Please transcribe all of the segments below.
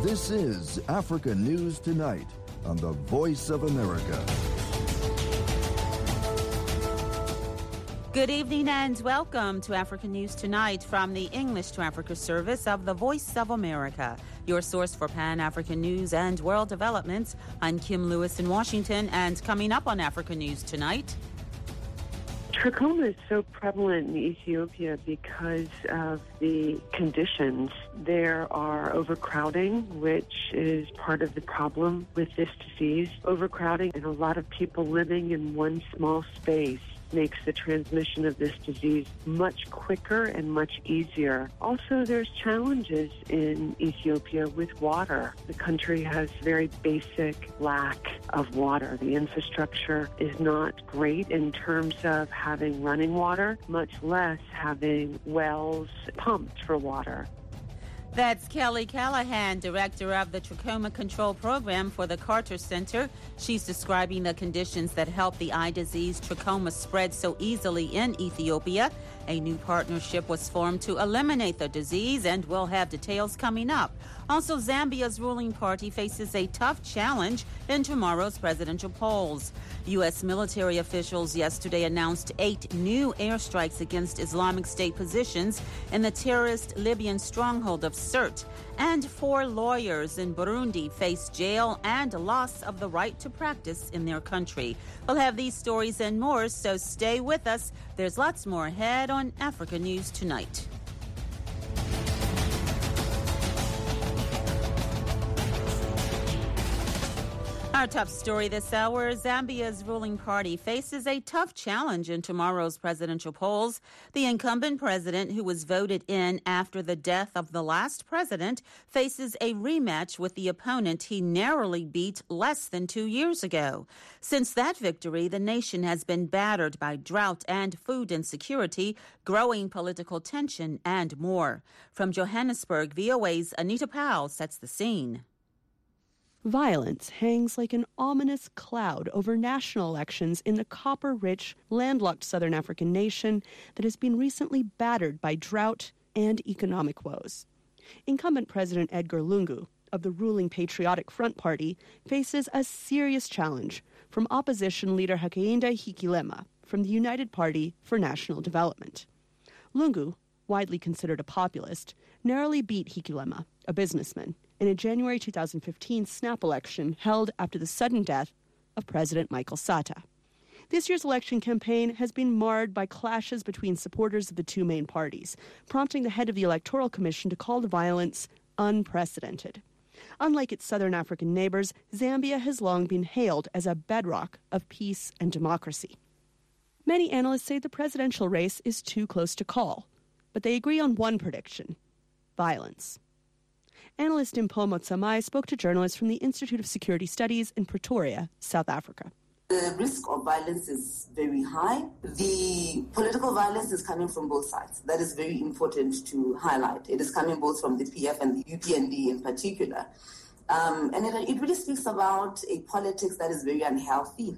This is Africa News Tonight on the Voice of America. Good evening and welcome to Africa News Tonight from the English to Africa service of the Voice of America, your source for Pan-African news and world developments. I'm Kim Lewis in Washington, and coming up on Africa News Tonight. Trachoma is so prevalent in Ethiopia because of the conditions. There are overcrowding, which is part of the problem with this disease. Overcrowding and a lot of people living in one small space makes the transmission of this disease much quicker and much easier. Also, there's challenges in Ethiopia with water. The country has very basic lack of water. The infrastructure is not great in terms of having running water, much less having wells pumped for water. That's Kelly Callahan, director of the Trachoma Control Program for the Carter Center. She's describing the conditions that help the eye disease trachoma spread so easily in Ethiopia. A new partnership was formed to eliminate the disease, and we'll have details coming up. Also, Zambia's ruling party faces a tough challenge in tomorrow's presidential polls. U.S. military officials yesterday announced 8 new airstrikes against Islamic State positions in the terrorist Libyan stronghold of Sirte. And 4 lawyers in Burundi face jail and loss of the right to practice in their country. We'll have these stories and more, so stay with us. There's lots more ahead on Africa News Tonight. Our top story this hour, Zambia's ruling party faces a tough challenge in tomorrow's presidential polls. The incumbent president, who was voted in after the death of the last president, faces a rematch with the opponent he narrowly beat less than 2 years ago. Since that victory, the nation has been battered by drought and food insecurity, growing political tension, and more. From Johannesburg, VOA's Anita Powell sets the scene. Violence hangs like an ominous cloud over national elections in the copper-rich, landlocked southern African nation that has been recently battered by drought and economic woes. Incumbent President Edgar Lungu of the ruling Patriotic Front Party faces a serious challenge from opposition leader Hakainde Hichilema from the United Party for National Development. Lungu, widely considered a populist, narrowly beat Hichilema, a businessman, in a January 2015 snap election held after the sudden death of President Michael Sata. This year's election campaign has been marred by clashes between supporters of the two main parties, prompting the head of the Electoral Commission to call the violence unprecedented. Unlike its southern African neighbors, Zambia has long been hailed as a bedrock of peace and democracy. Many analysts say the presidential race is too close to call, but they agree on one prediction: violence. Analyst Mpho Motsamai spoke to journalists from the Institute of Security Studies in Pretoria, South Africa. The risk of violence is very high. The political violence is coming from both sides. That is very important to highlight. It is coming both from the PF and the UPND in particular. And it really speaks about a politics that is very unhealthy.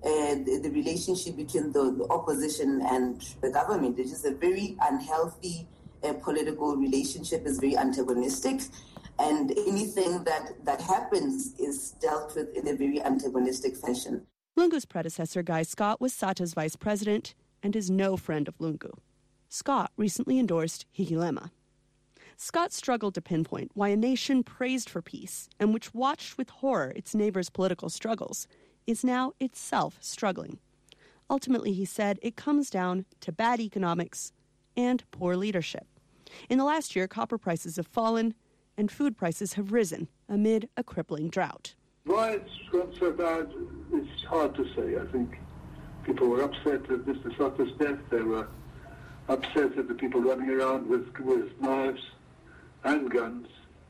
The relationship between the opposition and the government, it is a very unhealthy political relationship, is very antagonistic. And anything that happens is dealt with in a very antagonistic fashion. Lungu's predecessor, Guy Scott, was Sata's vice president and is no friend of Lungu. Scott recently endorsed Hichilema. Scott struggled to pinpoint why a nation praised for peace and which watched with horror its neighbors' political struggles is now itself struggling. Ultimately, he said, it comes down to bad economics and poor leadership. In the last year, copper prices have fallen and food prices have risen amid a crippling drought. Why it's got so bad, it's hard to say. I think people were upset at Mr. Sata's death. They were upset at the people running around with knives and guns,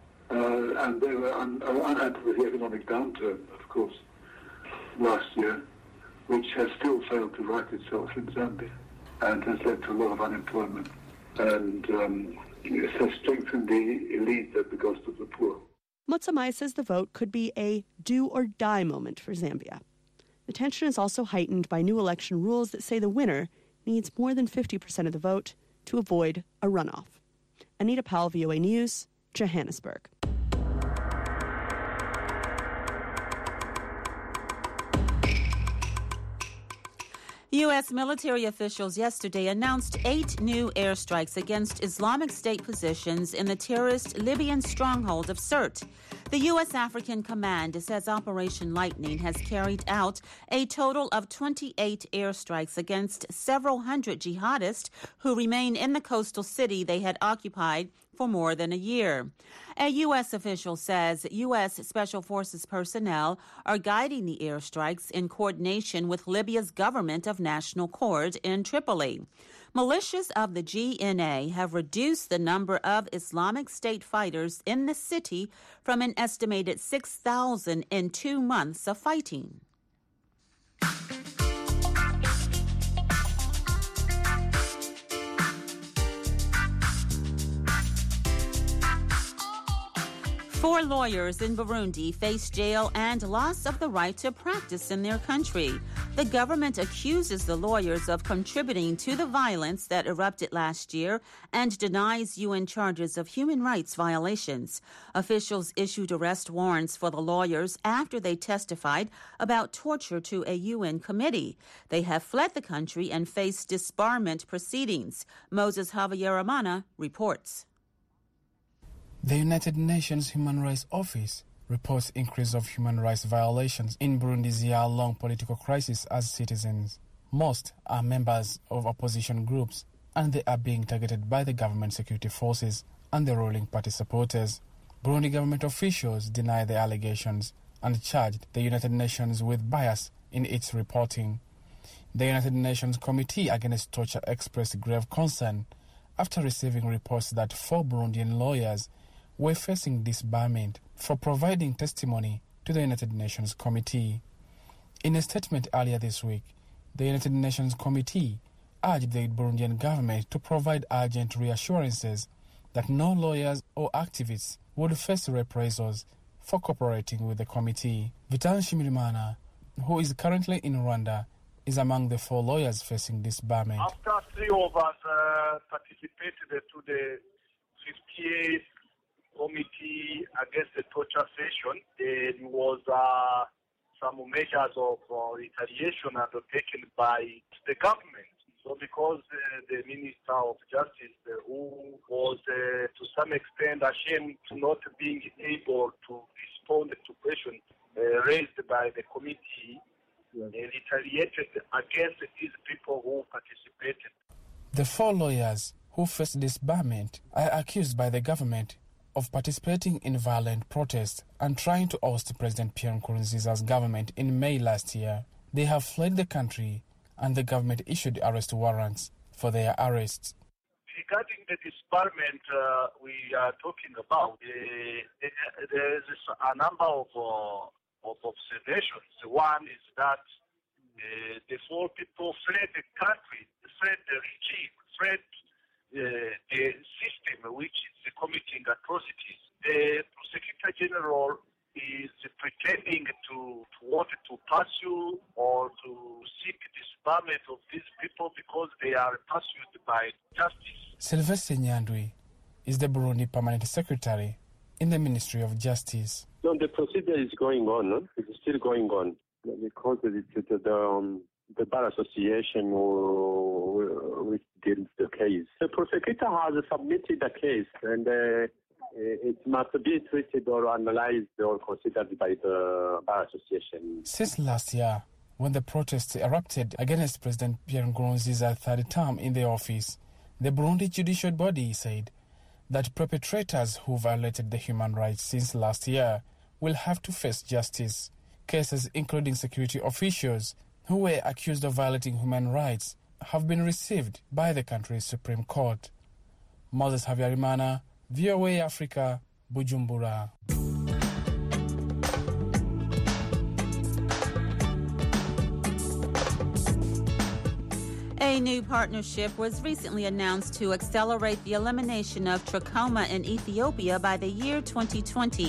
and they were unhappy with the economic downturn, of course, last year, which has still failed to right itself in Zambia and has led to a lot of unemployment. And it has strengthened the elite at the cost of the poor. Motsamai says the vote could be a do-or-die moment for Zambia. The tension is also heightened by new election rules that say the winner needs more than 50% of the vote to avoid a runoff. Anita Powell, VOA News, Johannesburg. U.S. military officials yesterday announced 8 new airstrikes against Islamic State positions in the terrorist Libyan stronghold of Sirte. The U.S. African Command says Operation Lightning has carried out a total of 28 airstrikes against several hundred jihadists who remain in the coastal city they had occupied for more than a year. A U.S. official says U.S. Special Forces personnel are guiding the airstrikes in coordination with Libya's government of national accord in Tripoli. Militias of the GNA have reduced the number of Islamic State fighters in the city from an estimated 6,000 in 2 months of fighting. Four lawyers in Burundi face jail and loss of the right to practice in their country. The government accuses the lawyers of contributing to the violence that erupted last year and denies UN charges of human rights violations. Officials issued arrest warrants for the lawyers after they testified about torture to a UN committee. They have fled the country and face disbarment proceedings. Moses Havyarimana reports. The United Nations Human Rights Office reports increase of human rights violations in Burundi's year-long political crisis as citizens. Most are members of opposition groups, and they are being targeted by the government security forces and the ruling party supporters. Burundi government officials deny the allegations and charged the United Nations with bias in its reporting. The United Nations Committee Against Torture expressed grave concern after receiving reports that 4 Burundian lawyers were facing disbarment for providing testimony to the United Nations Committee. In a statement earlier this week, the United Nations Committee urged the Burundian government to provide urgent reassurances that no lawyers or activists would face reprisals for cooperating with the committee. Vital Nshimirimana, who is currently in Rwanda, is among the 4 lawyers facing disbarment. After 3 of us participated to the 58th Committee Against the Torture session, there was some measures of retaliation undertaken by the government. So because the Minister of Justice, who was to some extent ashamed to not being able to respond to questions raised by the committee, retaliated against these people who participated. The 4 lawyers who faced disbarment are accused by the government of participating in violent protests and trying to oust President Pierre Nkurunziza's government in May last year. They have fled the country and the government issued arrest warrants for their arrests. Regarding the disbarment we are talking about, there is a number of observations. One is that the 4 people fled the country, fled the regime, fled the system which is committing atrocities. The Prosecutor General is pretending to want to pursue or to seek disbarment of these people because they are pursued by justice. Sylvester Nyandwi is the Burundi Permanent Secretary in the Ministry of Justice. No, the procedure is going on. No? It's still going on because the Bar Association which deals the case. The prosecutor has submitted the case and it must be treated or analyzed or considered by the Bar Association. Since last year, when the protests erupted against President Pierre Nkurunziza's 3rd term in the office, the Burundi judicial body said that perpetrators who violated the human rights since last year will have to face justice. Cases including security officials who were accused of violating human rights have been received by the country's Supreme Court. Moses Havyarimana, VOA Africa, Bujumbura. A new partnership was recently announced to accelerate the elimination of trachoma in Ethiopia by the year 2020.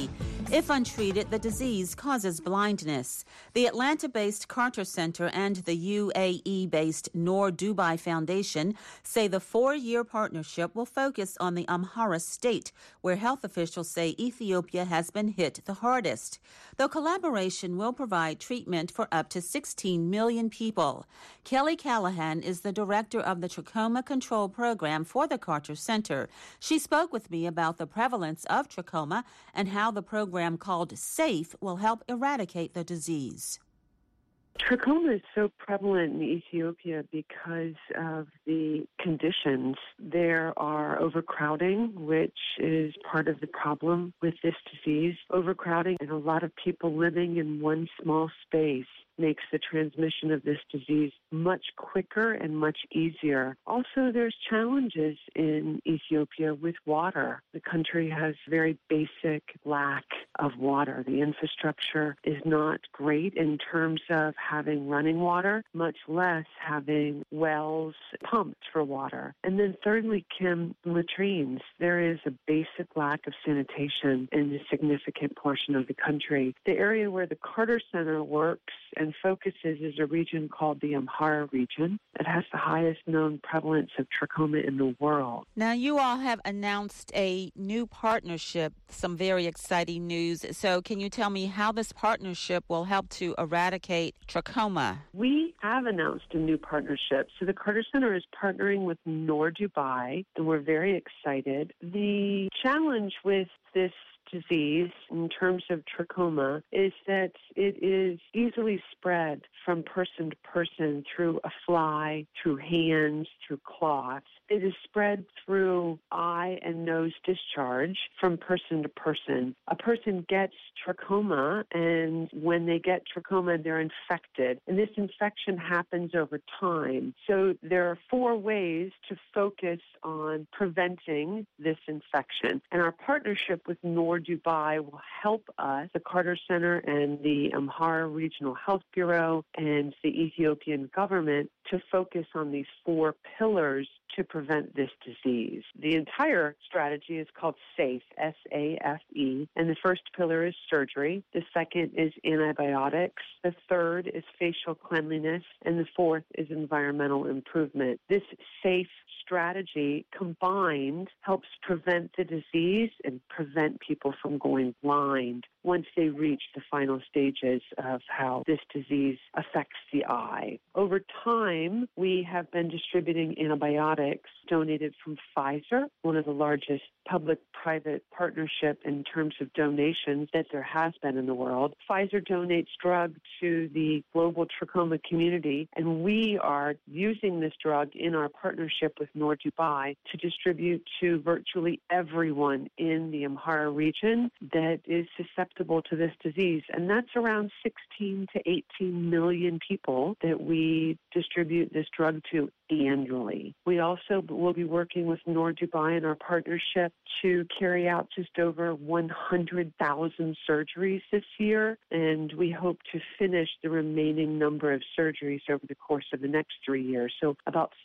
If untreated, the disease causes blindness. The Atlanta-based Carter Center and the UAE-based Noor Dubai Foundation say the 4-year partnership will focus on the Amhara state, where health officials say Ethiopia has been hit the hardest. The collaboration will provide treatment for up to 16 million people. Kelly Callahan is the director of the Trachoma Control Program for the Carter Center. She spoke with me about the prevalence of trachoma and how the program called SAFE will help eradicate the disease. Trachoma is so prevalent in Ethiopia because of the conditions. There are overcrowding, which is part of the problem with this disease. Overcrowding and a lot of people living in one small space makes the transmission of this disease much quicker and much easier. Also, there's challenges in Ethiopia with water. The country has very basic lack of water. The infrastructure is not great in terms of having running water, much less having wells pumped for water. And then thirdly, Kim, latrines. There is a basic lack of sanitation in a significant portion of the country. The area where the Carter Center works and focuses is a region called the Amhara region. It has the highest known prevalence of trachoma in the world. Now, you all have announced a new partnership, some very exciting news. So can you tell me how this partnership will help to eradicate trachoma? We have announced a new partnership. So the Carter Center is partnering with Noor Dubai, and we're very excited. The challenge with this disease in terms of trachoma is that it is easily spread from person to person through a fly, through hands, through cloths. It is spread through eye and nose discharge from person to person. A person gets trachoma, and when they get trachoma, they're infected. And this infection happens over time. So there are 4 ways to focus on preventing this infection. And our partnership with Noor Dubai will help us, the Carter Center and the Amhara Regional Health Bureau and the Ethiopian government, to focus on these 4 pillars to prevent this disease. The entire strategy is called SAFE, S-A-F-E, and the first pillar is surgery. The second is antibiotics. The third is facial cleanliness, and the fourth is environmental improvement. This SAFE strategy combined helps prevent the disease and prevent people from going blind once they reach the final stages of how this disease affects the eye. Over time, we have been distributing antibiotics donated from Pfizer, one of the largest public-private partnership in terms of donations that there has been in the world. Pfizer donates drug to the global trachoma community, and we are using this drug in our partnership with Noor Dubai to distribute to virtually everyone in the Amhara region that is susceptible to this disease. And that's around 16 to 18 million people that we distribute this drug to annually. We also will be working with Noor Dubai in our partnership to carry out just over 100,000 surgeries this year, and we hope to finish the remaining number of surgeries over the course of the next 3 years. So about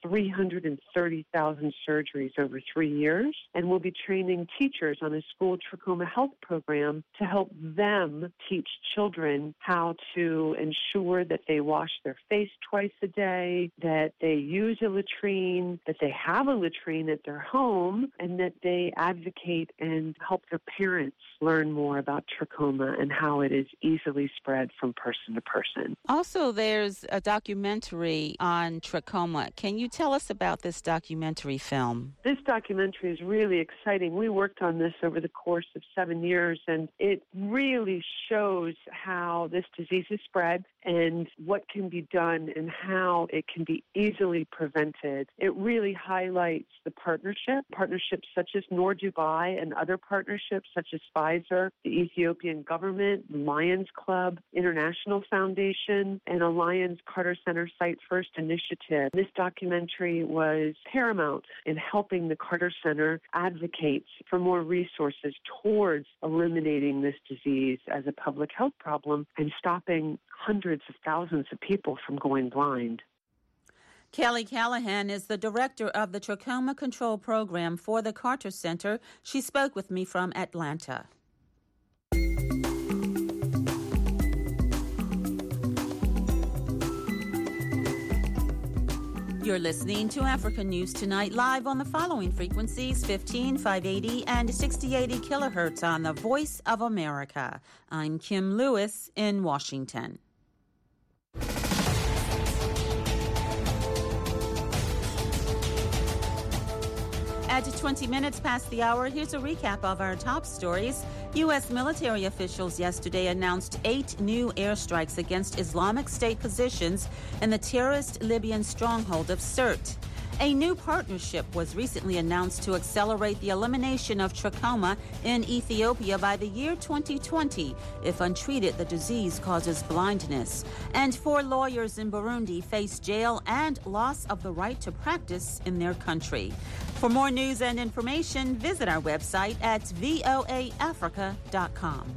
330,000 surgeries over 3 years, and we'll be training teachers on a school trachoma health program to help them teach children how to ensure that they wash their face twice a day, that they use a latrine, that they have a latrine at their home, and that they advocate and help their parents learn more about trachoma and how it is easily spread from person to person. Also, there's a documentary on trachoma. Can you tell us about this documentary film? This documentary is really exciting. We worked on this over the course of 7 years, and it really shows how this disease is spread and what can be done and how it can be easily prevented. It really highlights the partnerships such as Noor Dubai and other partnerships such as Pfizer, the Ethiopian government, Lions Club, International Foundation, and a Lions Carter Center Site First initiative. This documentary was paramount in helping the Carter Center advocate for more resources towards eliminating this disease as a public health problem and stopping hundreds of thousands of people from going blind. Kelly Callahan is the director of the Trachoma Control Program for the Carter Center. She spoke with me from Atlanta. You're listening to Africa News Tonight live on the following frequencies: 15, 580, and 6080 kilohertz on the Voice of America. I'm Kim Lewis in Washington. At 20 minutes past the hour, here's a recap of our top stories. U.S. military officials yesterday announced 8 new airstrikes against Islamic State positions in the terrorist Libyan stronghold of Sirte. A new partnership was recently announced to accelerate the elimination of trachoma in Ethiopia by the year 2020. If untreated, the disease causes blindness. And 4 lawyers in Burundi face jail and loss of the right to practice in their country. For more news and information, visit our website at voaafrica.com.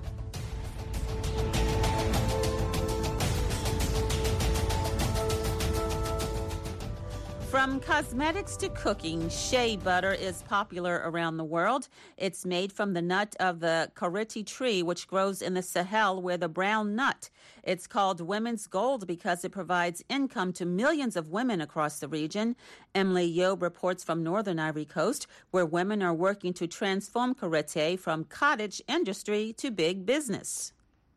From cosmetics to cooking, shea butter is popular around the world. It's made from the nut of the karité tree, which grows in the Sahel, where the brown nut. It's called women's gold because it provides income to millions of women across the region. Emily Yob reports from northern Ivory Coast, where women are working to transform karité from cottage industry to big business.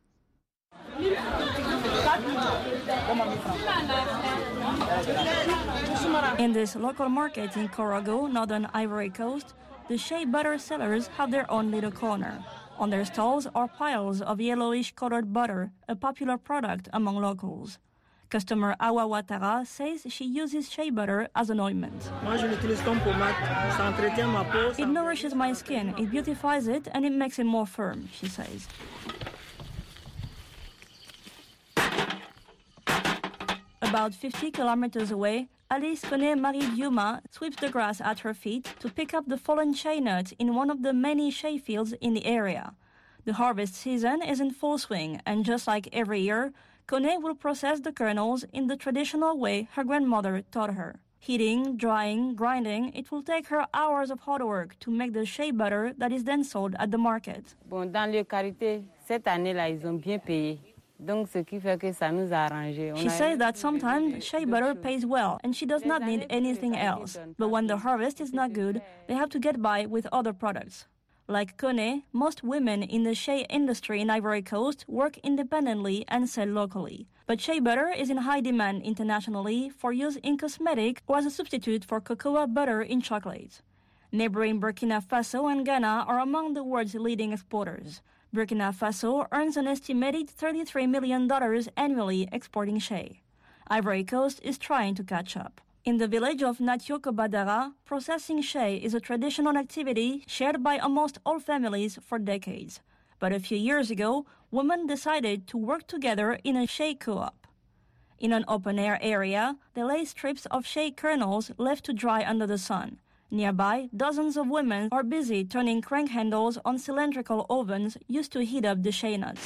In this local market in Korogo, northern Ivory Coast, the shea butter sellers have their own little corner. On their stalls are piles of yellowish-colored butter, a popular product among locals. Customer Awa Ouattara says she uses shea butter as an ointment. It nourishes my skin, it beautifies it, and it makes it more firm, she says. About 50 kilometers away, Alice Kone Marie Diuma sweeps the grass at her feet to pick up the fallen shea nut in one of the many shea fields in the area. The harvest season is in full swing, and just like every year, Kone will process the kernels in the traditional way her grandmother taught her. Heating, drying, grinding, it will take her hours of hard work to make the shea butter that is then sold at the market. Dans le karité, cette année-là, ils ont bien payé. She says that sometimes shea butter pays well and she does not need anything else. But when the harvest is not good, they have to get by with other products. Like Kone, most women in the shea industry in Ivory Coast work independently and sell locally. But shea butter is in high demand internationally for use in cosmetic or as a substitute for cocoa butter in chocolate. Neighboring Burkina Faso and Ghana are among the world's leading exporters. Burkina Faso earns an estimated $33 million annually exporting shea. Ivory Coast is trying to catch up. In the village of Natioko Badara, processing shea is a traditional activity shared by almost all families for decades. But a few years ago, women decided to work together in a shea co-op. In an open-air area, they lay strips of shea kernels left to dry under the sun. Nearby, dozens of women are busy turning crank handles on cylindrical ovens used to heat up the shea nuts.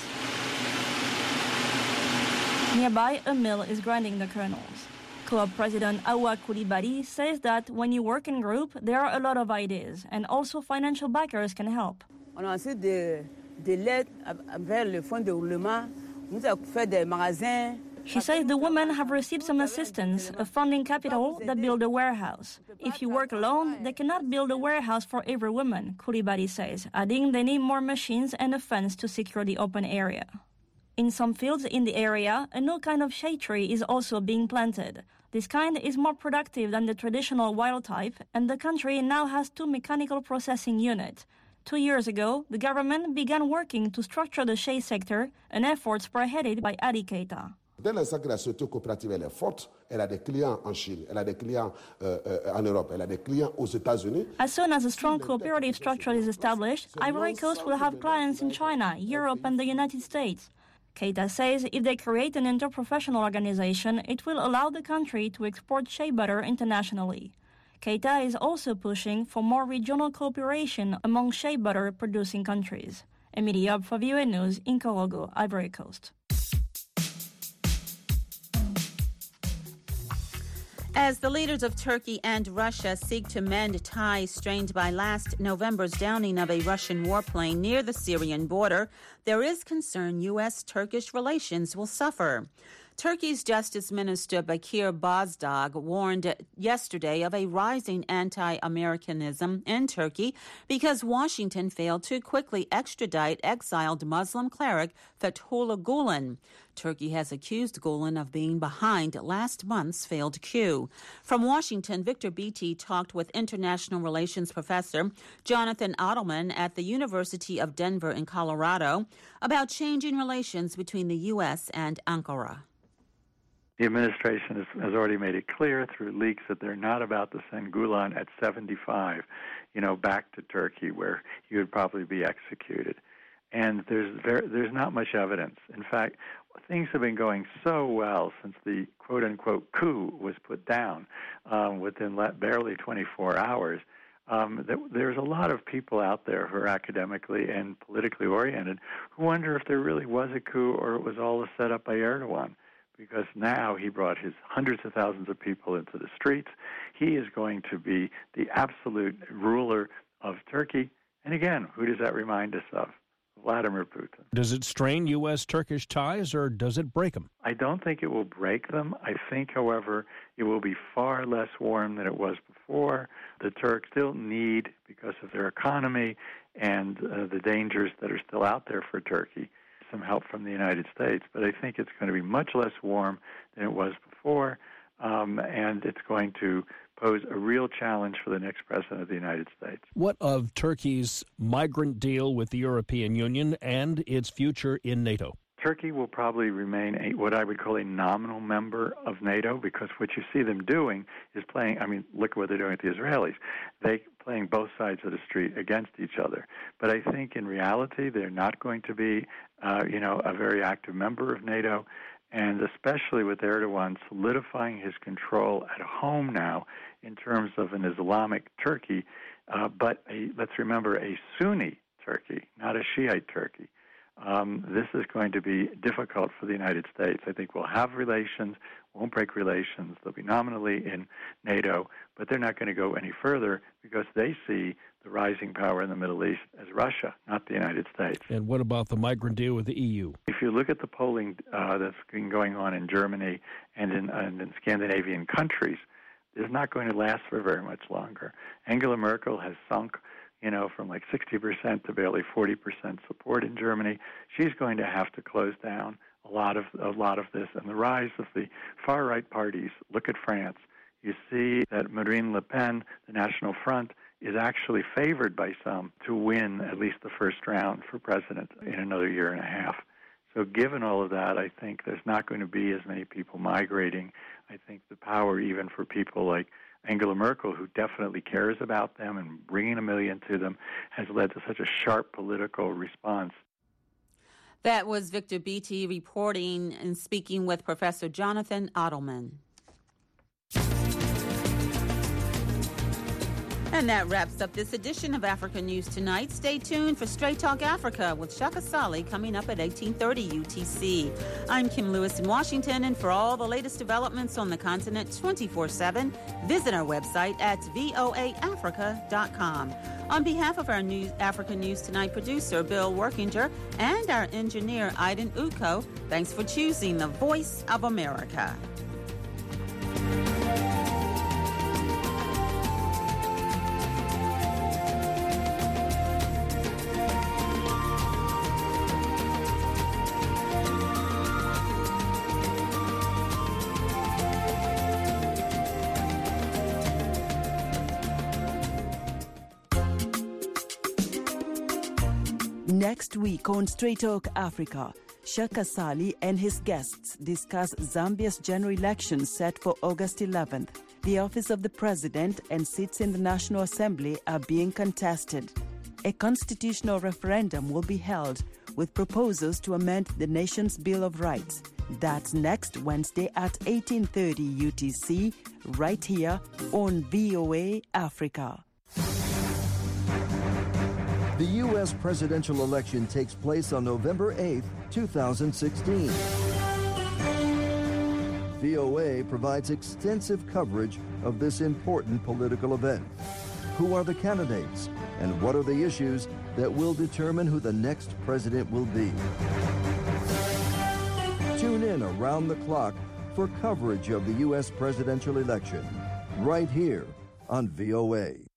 Nearby, a mill is grinding the kernels. Co-op president Awa Koulibaly says that when you work in group, there are a lot of ideas, and also financial backers can help. On a ensuite de l'aide vers le fonds de roulement. Nous avons fait des magasins. She says the women have received some assistance, a funding capital that build a warehouse. If you work alone, they cannot build a warehouse for every woman, Koulibaly says, adding they need more machines and a fence to secure the open area. In some fields in the area, a new kind of shea tree is also being planted. This kind is more productive than the traditional wild type, and the country now has 2 mechanical processing units. 2 years ago, the government began working to structure the shea sector, an effort spearheaded by Adi Keita. Dès l'instant que la société coopérative elle est forte, elle a des clients en Chine, elle a des clients en Europe, elle a des clients aux États-Unis. As soon as a strong cooperative structure is established, Ivory Coast will have clients in China, Europe, and the United States. Keita says if they create an interprofessional organization, it will allow the country to export shea butter internationally. Keita is also pushing for more regional cooperation among shea butter producing countries. Emily Yob for VOA News in Korogo, Ivory Coast. As the leaders of Turkey and Russia seek to mend ties strained by last November's downing of a Russian warplane near the Syrian border, there is concern U.S.-Turkish relations will suffer. Turkey's Justice Minister Bakir Bozdagh warned yesterday of a rising anti-Americanism in Turkey because Washington failed to quickly extradite exiled Muslim cleric Fethullah Gulen. Turkey has accused Gulen of being behind last month's failed coup. From Washington, Victor Beatty talked with international relations professor Jonathan Adelman at the University of Denver in Colorado about changing relations between the U.S. and Ankara. The administration has already made it clear through leaks that they're not about to send Gulen at 75, back to Turkey where he would probably be executed. And there's not much evidence. In fact, things have been going so well since the quote-unquote coup was put down within barely 24 hours. That there's a lot of people out there who are academically and politically oriented who wonder if there really was a coup or it was all a setup by Erdogan. Because now he brought his hundreds of thousands of people into the streets. He is going to be the absolute ruler of Turkey. And again, who does that remind us of? Vladimir Putin. Does it strain U.S.-Turkish ties, or does it break them? I don't think it will break them. I think, however, it will be far less warm than it was before. The Turks still need, because of their economy and the dangers that are still out there for Turkey, some help from the United States, but I think it's going to be much less warm than it was before, and it's going to pose a real challenge for the next president of the United States. What of Turkey's migrant deal with the European Union and its future in NATO? Turkey will probably remain what I would call a nominal member of NATO, because what you see them doing is playing, look at what they're doing with the Israelis. They're playing both sides of the street against each other. But I think in reality they're not going to be, a very active member of NATO, and especially with Erdogan solidifying his control at home now in terms of an Islamic Turkey, but let's remember, a Sunni Turkey, not a Shiite Turkey. This is going to be difficult for the United States. I think we'll have relations, won't break relations. They'll be nominally in NATO, but they're not going to go any further because they see the rising power in the Middle East as Russia, not the United States. And what about the migrant deal with the EU? If you look at the polling that's been going on in Germany and in Scandinavian countries, it's not going to last for very much longer. Angela Merkel has sunk from like 60% to barely 40% support in Germany. She's going to have to close down a lot of this. And the rise of the far-right parties, look at France. You see that Marine Le Pen, the National Front, is actually favored by some to win at least the first round for president in another year and a half. So given all of that, I think there's not going to be as many people migrating. I think the power, even for people like Angela Merkel, who definitely cares about them and bringing 1 million to them, has led to such a sharp political response. That was Victor Beatty reporting and speaking with Professor Jonathan Adelman. And that wraps up this edition of Africa News Tonight. Stay tuned for Straight Talk Africa with Shaka Sali coming up at 1830 UTC. I'm Kim Lewis in Washington, and for all the latest developments on the continent 24/7, visit our website at voaafrica.com. On behalf of our Africa News Tonight producer, Bill Workinger, and our engineer, Aiden Uko, thanks for choosing the Voice of America. Next week on Straight Talk Africa, Shaka Sali and his guests discuss Zambia's general elections set for August 11th. The office of the president and seats in the National Assembly are being contested. A constitutional referendum will be held with proposals to amend the nation's Bill of Rights. That's next Wednesday at 1830 UTC, right here on VOA Africa. The U.S. presidential election takes place on November 8, 2016. VOA provides extensive coverage of this important political event. Who are the candidates, and what are the issues that will determine who the next president will be? Tune Tune in around the clock for coverage of the U.S. presidential election, right here on VOA.